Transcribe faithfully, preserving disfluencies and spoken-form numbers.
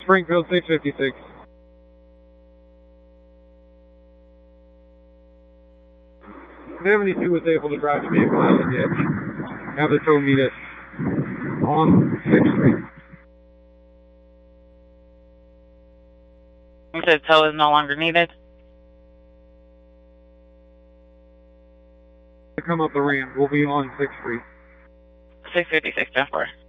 Springfield six fifty-six. seventy-two was able to drive the vehicle out of the ditch. Have the tow meet us on sixth Street. You said tow is no longer needed? To come up the ramp, we'll be on sixth Street. six fifty-six, ten four.